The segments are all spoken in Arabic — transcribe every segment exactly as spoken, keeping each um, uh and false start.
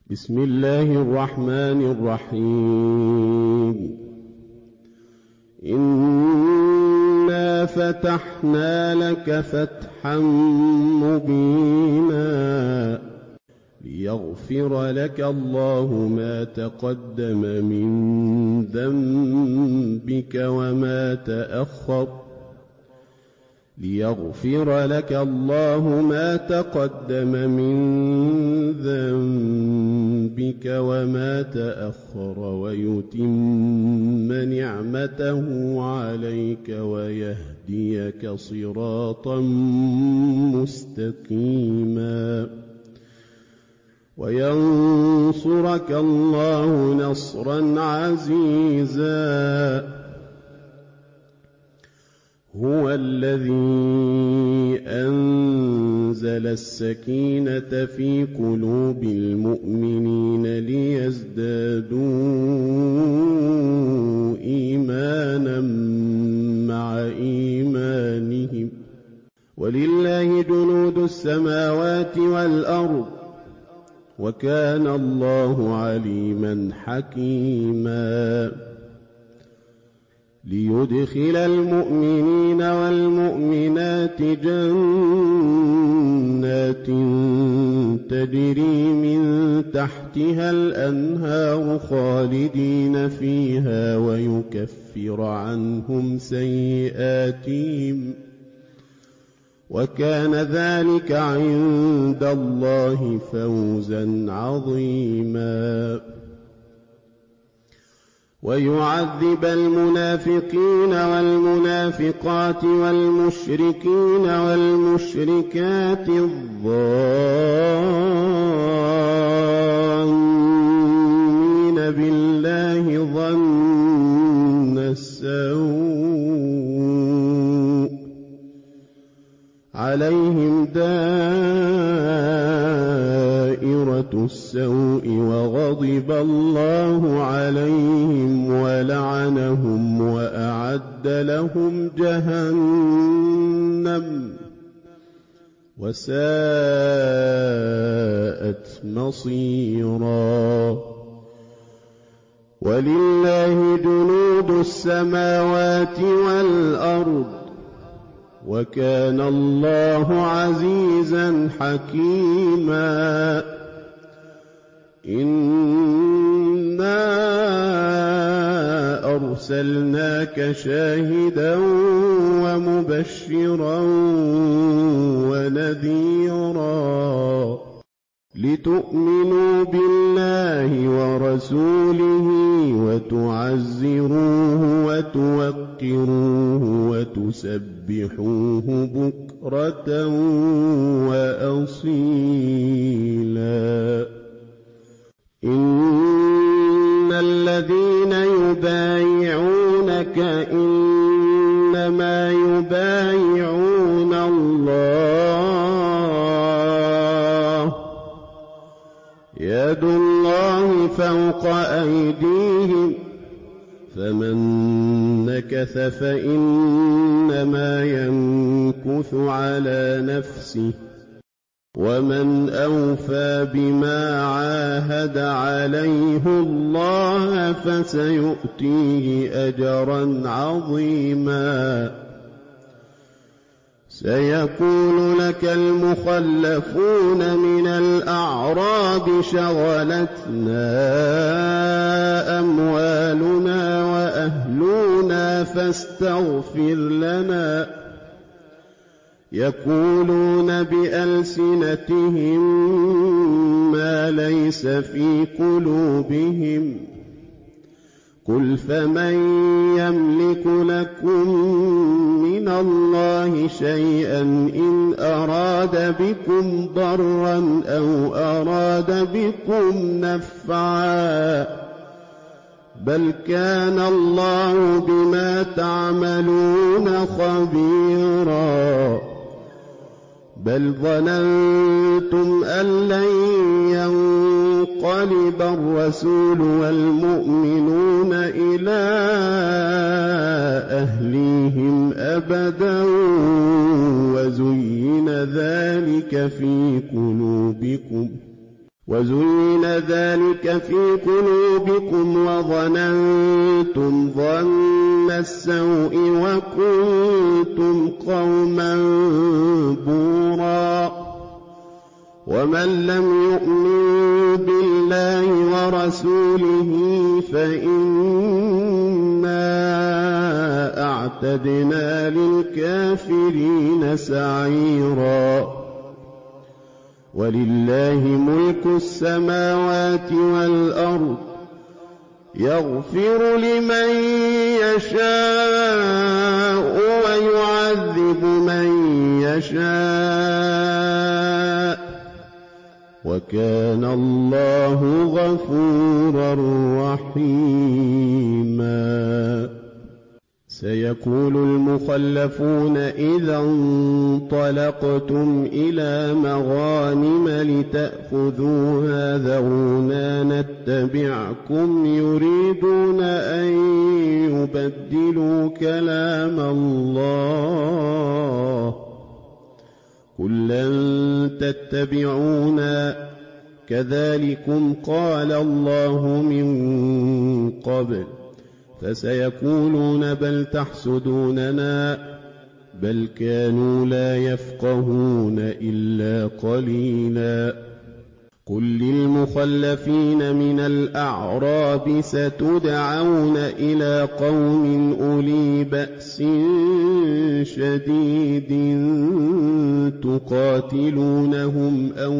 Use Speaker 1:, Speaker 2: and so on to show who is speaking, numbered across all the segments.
Speaker 1: بسم الله الرحمن الرحيم إنا فتحنا لك فتحا مبينا ليغفر لك الله ما تقدم من ذنبك وما تأخر ليغفر لك الله ما تقدم من ذنبك وما تأخر ويتم نعمته عليك ويهديك صراطا مستقيما وينصرك الله نصرا عزيزا هو الذي أنزل السكينة في قلوب المؤمنين ليزدادوا إيمانا مع إيمانهم ولله جنود السماوات والأرض وكان الله عليما حكيما ليدخل المؤمنين والمؤمنات جنات تجري من تحتها الأنهار خالدين فيها ويكفر عنهم سيئاتهم وكان ذلك عند الله فوزا عظيما ويعذب المنافقين والمنافقات والمشركين والمشركات الظانين بالله ظن السوء عليهم دائرة السوء وغضب الله عليهم ولعنهم وأعد لهم جهنم وساءت مصيرا ولله جنود السماوات والأرض وكان الله عزيزا حكيما إنا أرسلناك شاهدا ومبشرا ونذيرا لتؤمنوا بالله ورسوله وتعزروه وتوقروه وتسبحوه بكرة وأصيلا إن الذين يبايعونك إنما يبايعون الله يد الله فوق أيديهم فمن نكث فإنما ينكث على نفسه ومن أوفى بما عاهد عليه الله فسيؤتيه أجرا عظيما سيقول لك المخلفون من الأعراب شغلتنا أموالنا وأهلنا فاستغفر لنا يقولون بألسنتهم ما ليس في قلوبهم قل فمن يملك لكم من الله شيئا إن أراد بكم ضرا أو أراد بكم نفعا بل كان الله بما تعملون خبيرا بل ظننتم أن لن ينقلب الرسول والمؤمنون إلى أهليهم أبدا وزين ذلك في قلوبكم وزين ذلك في قلوبكم وظننتم ظن السوء وكنتم قوما بورا ومن لم يؤمن بالله ورسوله فإنا أعتدنا للكافرين سعيرا ولله ملك السماوات والأرض يغفر لمن يشاء ويعذب من يشاء وكان الله غفورا رحيما سيقول المخلفون إذا انطلقتم إلى مغانم لتأخذوها ذرونا نتبعكم يريدون أن يبدلوا كلام الله قل لن تتبعونا كذلكم قال الله من قبل فسيقولون بل تحسدوننا بل كانوا لا يفقهون إلا قليلا قل للمخلفين من الأعراب ستدعون إلى قوم أولي بأس شديد تقاتلونهم أو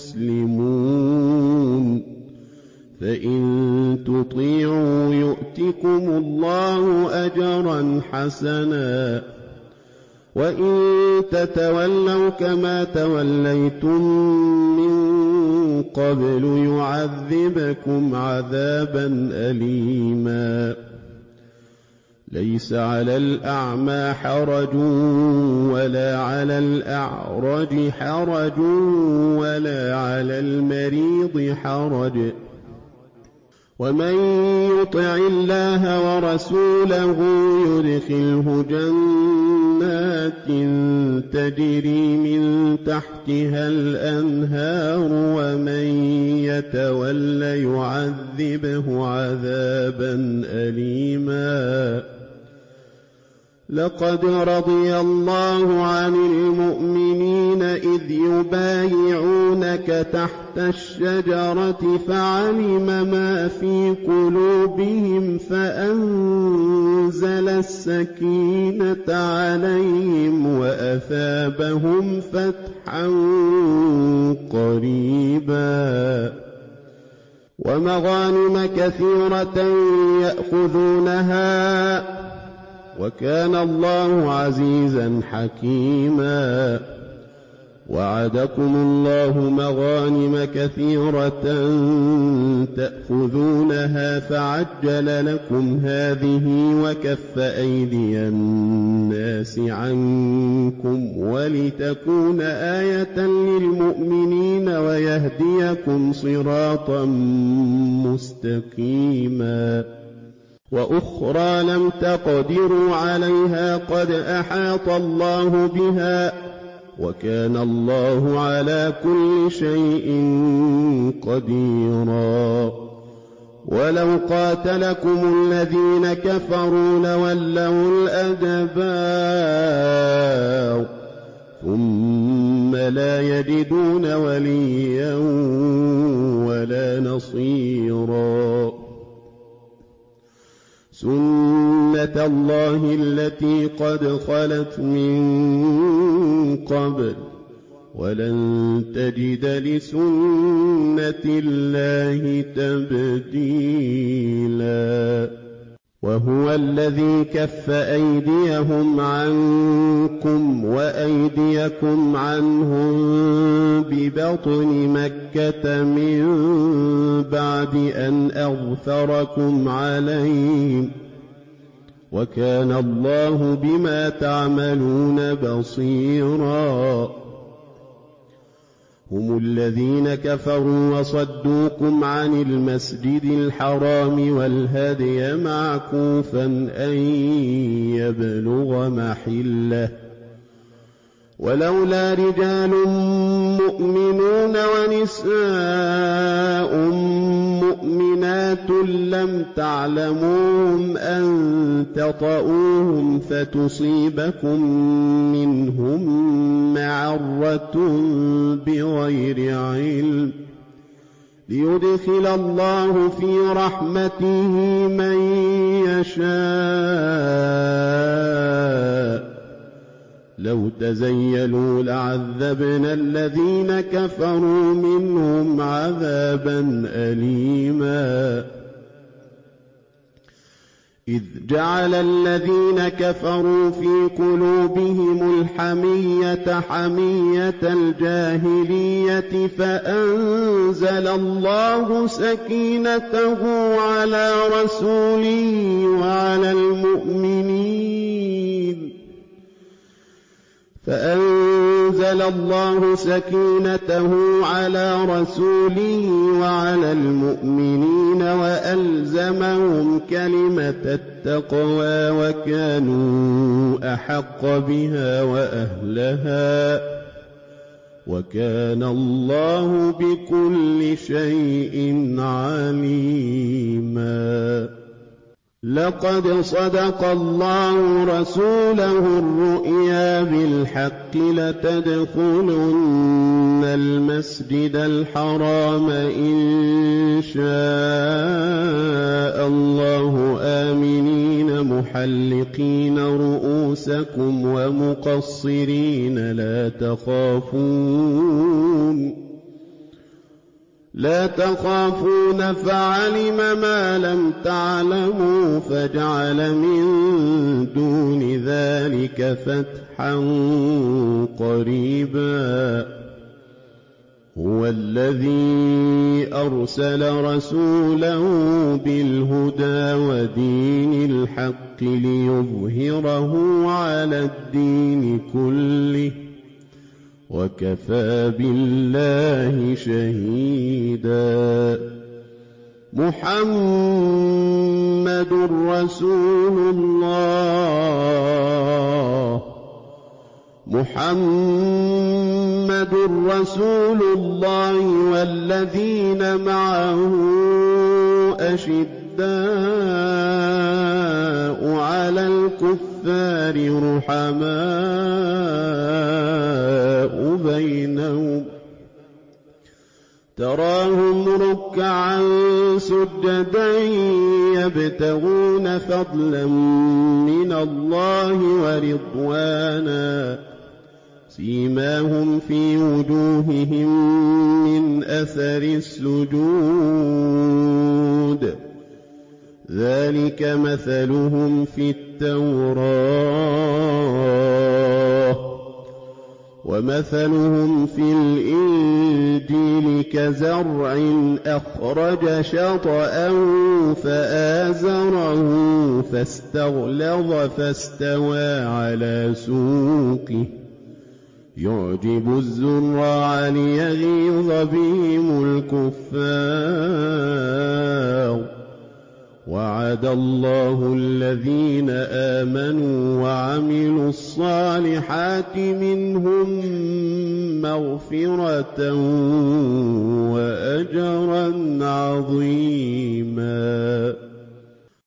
Speaker 1: يسلمون فإن تطيعوا يؤتكم الله أجرا حسنا وإن تتولوا كما توليتم من قبل يعذبكم عذابا أليما ليس على الأعمى حرج ولا على الأعرج حرج ولا على المريض حرج ومن يطع الله ورسوله يدخله جنات تجري من تحتها الأنهار ومن يتولى يعذبه عذابا أليما لقد رضي الله عن المؤمنين إذ يبايعونك تحت الشجرة فعلم ما في قلوبهم فأنزل السكينة عليهم وأثابهم فتحا قريبا ومغانم كثيرة يأخذونها وكان الله عزيزا حكيما وعدكم الله مغانم كثيرة تأخذونها فعجل لكم هذه وكف أيدي الناس عنكم ولتكون آية للمؤمنين ويهديكم صراطا مستقيما وأخرى لم تقدروا عليها قد أحاط الله بها وكان الله على كل شيء قديرا ولو قاتلكم الذين كفروا لولوا الأدبار ثم لا يجدون وليا ولا نصيرا سنة الله التي قد خلت من قبل ولن تجد لسنة الله تبديلا وهو الذي كف أيديهم عنكم وأيديكم عنهم ببطن مكة من بعد أن أغفركم عليهم وكان الله بما تعملون بصيرا هم الذين كفروا وصدوكم عن المسجد الحرام والهدي معكوفا أن يبلغ محله ولولا رجال مؤمنون ونساء مؤمنات لم تعلموهم أن تطؤوهم فتصيبكم منهم معرة بغير علم ليدخل الله في رحمته من يشاء لو تزيلوا لعذبنا الذين كفروا منهم عذابا أليما إذ جعل الذين كفروا في قلوبهم الحمية حمية الجاهلية فأنزل الله سكينته على رسوله وعلى المؤمنين فأنزل الله سكينته على رسوله وعلى المؤمنين وألزمهم كلمة التقوى وكانوا أحق بها وأهلها وكان الله بكل شيء عليما لقد صدق الله رسوله الرؤيا بالحق لتدخلن المسجد الحرام إن شاء الله آمنين محلقين رؤوسكم ومقصرين لا تخافون لا تخافون فعلم ما لم تعلموا فجعل من دون ذلك فتحا قريبا هو الذي أرسل رسوله بالهدى ودين الحق ليظهره على الدين كله وكفى بالله شهيدا محمد رسول الله محمد رسول الله والذين معه أشداء على الكفار رحماء بينهم تراهم ركعا سجدا يبتغون فضلا من الله ورضوانا سيماهم في وجوههم من أثر السجود ذلك مثلهم في التوراة ومثلهم في الإنجيل كزرع أخرج شطأه فآزره فاستغلظ فاستوى على سوقه يعجب الزراع ليغيظ بهم الكفار وعد الله الذين آمنوا وعملوا الصالحات منهم مغفرة وأجرا عظيما